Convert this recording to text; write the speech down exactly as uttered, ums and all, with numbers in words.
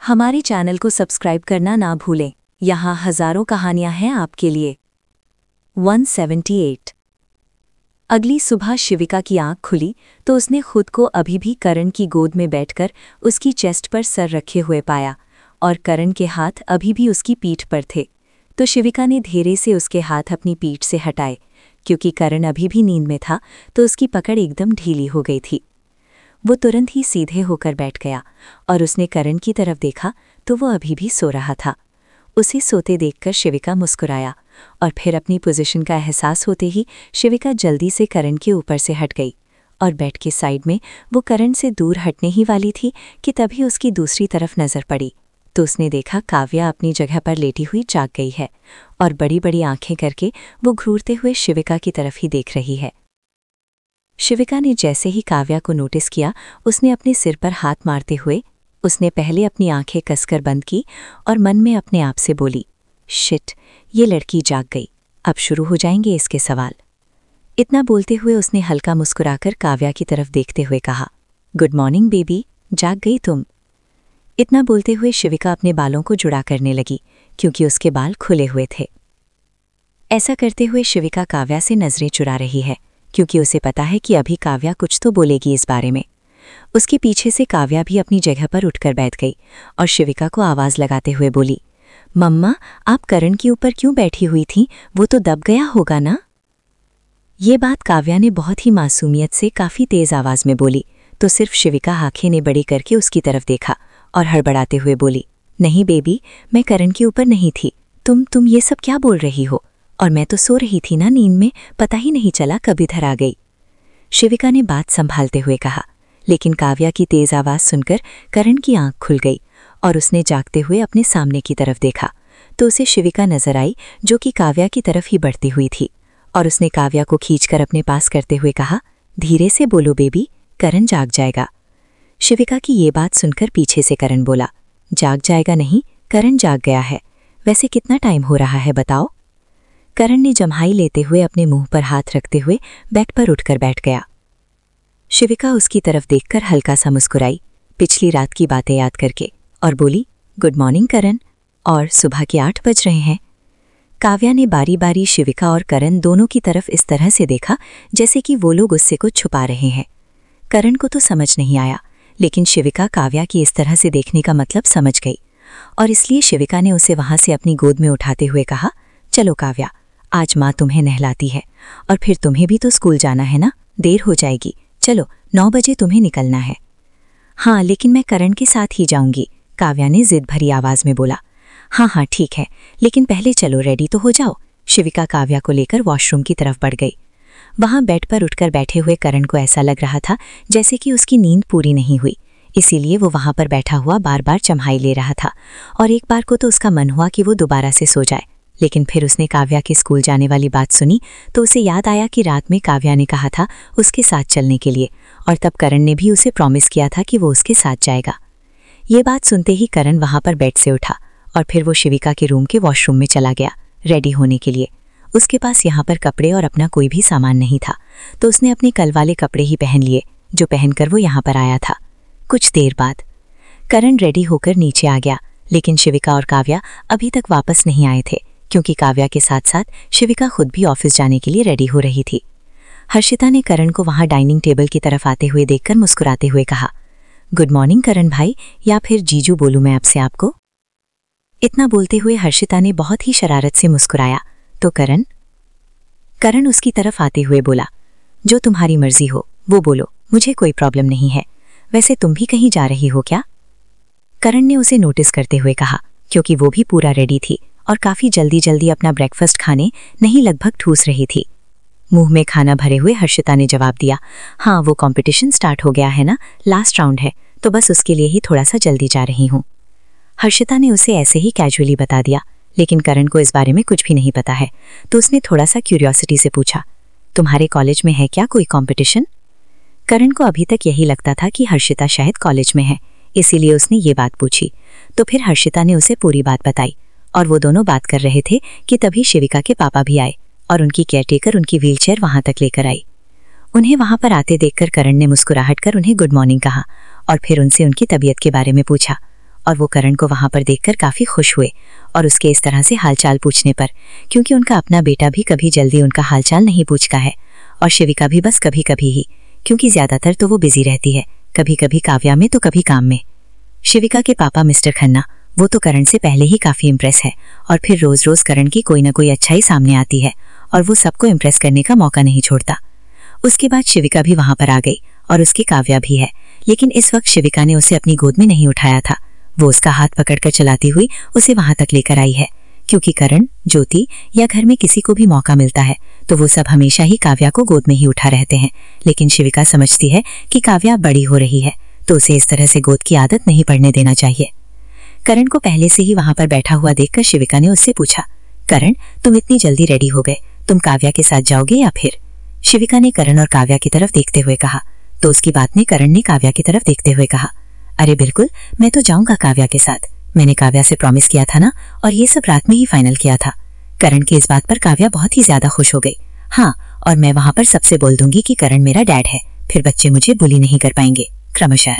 हमारे चैनल को सब्सक्राइब करना ना भूलें। यहाँ हजारों कहानियां हैं आपके लिए। एक सौ अठहत्तर। अगली सुबह शिविका की आंख खुली तो उसने खुद को अभी भी करण की गोद में बैठकर उसकी चेस्ट पर सर रखे हुए पाया और करण के हाथ अभी भी उसकी पीठ पर थे। तो शिविका ने धीरे से उसके हाथ अपनी पीठ से हटाए। क्योंकि करण अभी भी नींद में था तो उसकी पकड़ एकदम ढीली हो गई थी। वो तुरंत ही सीधे होकर बैठ गया और उसने करण की तरफ देखा तो वो अभी भी सो रहा था। उसे सोते देखकर शिविका मुस्कुराया और फिर अपनी पोजीशन का एहसास होते ही शिविका जल्दी से करण के ऊपर से हट गई और बेड के साइड में वो करण से दूर हटने ही वाली थी कि तभी उसकी दूसरी तरफ नजर पड़ी तो उसने देखा काव्या अपनी जगह पर लेटी हुई जाग गई है और बड़ी बड़ी आंखें करके वो घूरते हुए शिविका की तरफ ही देख रही है। शिविका ने जैसे ही काव्या को नोटिस किया उसने अपने सिर पर हाथ मारते हुए उसने पहले अपनी आंखें कसकर बंद की और मन में अपने आप से बोली, शिट, ये लड़की जाग गई, अब शुरू हो जाएंगे इसके सवाल। इतना बोलते हुए उसने हल्का मुस्कुराकर काव्या की तरफ देखते हुए कहा, गुड मॉर्निंग बेबी, जाग गई तुम। इतना बोलते हुए शिविका अपने बालों को जुड़ा करने लगी क्योंकि उसके बाल खुले हुए थे। ऐसा करते हुए शिविका काव्या से नजरें चुरा रही है क्योंकि उसे पता है कि अभी काव्या कुछ तो बोलेगी इस बारे में। उसके पीछे से काव्या भी अपनी जगह पर उठकर बैठ गई और शिविका को आवाज लगाते हुए बोली, मम्मा, आप करण के ऊपर क्यों बैठी हुई थीं? वो तो दब गया होगा ना। ये बात काव्या ने बहुत ही मासूमियत से काफी तेज आवाज में बोली तो सिर्फ शिविका आंखें ने बड़ी करके उसकी तरफ देखा और हड़बड़ाते हुए बोली, नहीं बेबी, मैं करण के ऊपर नहीं थी। तुम तुम ये सब क्या बोल रही हो? और मैं तो सो रही थी ना नींद में, पता ही नहीं चला कब इधर आ गई। शिविका ने बात संभालते हुए कहा, लेकिन काव्या की तेज आवाज सुनकर करण की आंख खुल गई और उसने जागते हुए अपने सामने की तरफ देखा तो उसे शिविका नजर आई जो कि काव्या की तरफ ही बढ़ती हुई थी और उसने काव्या को खींचकर अपने पास करते हुए कहा, धीरे से बोलो बेबी, करण जाग जाएगा। शिविका की ये बात सुनकर पीछे से करण बोला, जाग जाएगा नहीं, करण जाग गया है। वैसे कितना टाइम हो रहा है बताओ? करण ने जम्हाई लेते हुए अपने मुंह पर हाथ रखते हुए बेड पर उठकर बैठ गया। शिविका उसकी तरफ देखकर हल्का सा मुस्कुराई पिछली रात की बातें याद करके और बोली, गुड मॉर्निंग करण, और सुबह के आठ बज रहे हैं। काव्या ने बारी बारी शिविका और करण दोनों की तरफ इस तरह से देखा जैसे कि वो लोग उससे कुछ छुपा रहे हैं। करण को तो समझ नहीं आया, लेकिन शिविका काव्या की इस तरह से देखने का मतलब समझ गई और इसलिए शिविका ने उसे वहां से अपनी गोद में उठाते हुए कहा, चलो काव्या, आज माँ तुम्हें नहलाती है और फिर तुम्हें भी तो स्कूल जाना है ना, देर हो जाएगी। चलो, नौ बजे तुम्हें निकलना है। हाँ, लेकिन मैं करण के साथ ही जाऊंगी, काव्या ने जिद भरी आवाज में बोला। हाँ हाँ ठीक है, लेकिन पहले चलो रेडी तो हो जाओ। शिविका काव्या को लेकर वॉशरूम की तरफ बढ़ गई। वहां बेड पर उठकर बैठे हुए करण को ऐसा लग रहा था जैसे कि उसकी नींद पूरी नहीं हुई, इसीलिए वो वहां पर बैठा हुआ बार बार चम्हाई ले रहा था और एक बार को तो उसका मन हुआ कि वो दोबारा से सो जाए। लेकिन फिर उसने काव्या के स्कूल जाने वाली बात सुनी तो उसे याद आया कि रात में काव्या ने कहा था उसके साथ चलने के लिए और तब करण ने भी उसे प्रॉमिस किया था कि वो उसके साथ जाएगा। ये बात सुनते ही करण वहां पर बेड से उठा और फिर वो शिविका के रूम के वॉशरूम में चला गया रेडी होने के लिए। उसके पास यहाँ पर कपड़े और अपना कोई भी सामान नहीं था तो उसने अपने कल वाले कपड़े ही पहन लिए जो पहनकर वो यहाँ पर आया था। कुछ देर बाद करण रेडी होकर नीचे आ गया, लेकिन शिविका और काव्या अभी तक वापस नहीं आए थे क्योंकि काव्या के साथ साथ शिविका खुद भी ऑफिस जाने के लिए रेडी हो रही थी। हर्षिता ने करण को वहां डाइनिंग टेबल की तरफ आते हुए देखकर मुस्कुराते हुए कहा, गुड मॉर्निंग करण भाई, या फिर जीजू बोलूं मैं आपसे आपको? इतना बोलते हुए हर्षिता ने बहुत ही शरारत से मुस्कुराया तो करण करण उसकी तरफ आते हुए बोला, जो तुम्हारी मर्जी हो वो बोलो, मुझे कोई प्रॉब्लम नहीं है। वैसे तुम भी कहीं जा रही हो क्या? करण ने उसे नोटिस करते हुए कहा क्योंकि वो भी पूरा रेडी थी और काफी जल्दी जल्दी अपना ब्रेकफास्ट खाने नहीं लगभग ठूस रही थी। मुंह में खाना भरे हुए हर्षिता ने जवाब दिया, हाँ वो कंपटीशन स्टार्ट हो गया है ना, लास्ट राउंड है तो बस उसके लिए ही थोड़ा सा जल्दी जा रही हूँ। हर्षिता ने उसे ऐसे ही कैजुअली बता दिया, लेकिन करण को इस बारे में कुछ भी नहीं पता है तो उसने थोड़ा सा क्यूरियोसिटी से पूछा, तुम्हारे कॉलेज में है क्या कोई कॉम्पिटिशन? करण को अभी तक यही लगता था कि हर्षिता शायद कॉलेज में है, इसीलिए उसने ये बात पूछी। तो फिर हर्षिता ने उसे पूरी बात बताई और वो दोनों बात कर रहे थे कि तभी शिविका के पापा भी आए और उनकी केयरटेकर उनकी व्हीलचेयर वहां तक लेकर आई। उन्हें वहां पर आते देखकर करण ने मुस्कुराहट कर उन्हें गुड मॉर्निंग कहा और फिर उनसे उनकी तबीयत के बारे में पूछा और वो करण को वहां पर देखकर काफी खुश हुए और उसके इस तरह से हालचाल पूछने पर, क्योंकि उनका अपना बेटा भी कभी जल्दी उनका हालचाल नहीं पूछता है और शिविका भी बस कभी कभी ही, क्योंकि ज्यादातर तो वो बिजी रहती है, कभी कभी काव्या में तो कभी काम में। शिविका के पापा मिस्टर खन्ना वो तो करण से पहले ही काफी इम्प्रेस है और फिर रोज रोज करण की कोई ना कोई अच्छाई सामने आती है और वो सबको इम्प्रेस करने का मौका नहीं छोड़ता। उसके बाद शिविका भी वहां पर आ गई और उसकी काव्या भी है, लेकिन इस वक्त शिविका ने उसे अपनी गोद में नहीं उठाया था। वो उसका हाथ पकड़कर चलाती हुई उसे वहां तक लेकर आई है, क्योंकि करण, ज्योति या घर में किसी को भी मौका मिलता है तो वो सब हमेशा ही काव्या को गोद में ही उठा रहते हैं। लेकिन शिविका समझती है कि काव्या बड़ी हो रही है तो उसे इस तरह से गोद की आदत नहीं पड़ने देना चाहिए। करण को पहले से ही वहां पर बैठा हुआ देखकर शिविका ने उससे पूछा, करण तुम इतनी जल्दी रेडी हो गए, तुम काव्या के साथ जाओगे या फिर? शिविका ने करण और काव्या की तरफ देखते हुए कहा तो उसकी बात ने करण ने काव्या की तरफ देखते हुए कहा, अरे बिल्कुल, मैं तो जाऊंगा काव्या के साथ, मैंने काव्या से प्रॉमिस किया था ना, और ये सब रात में ही फाइनल किया था। करण की इस बात पर काव्या बहुत ही ज्यादा खुश हो गई। हाँ, और मैं वहां पर सबसे बोल दूंगी कि करण मेरा डैड है, फिर बच्चे मुझे बुली नहीं कर पाएंगे क्रमशः।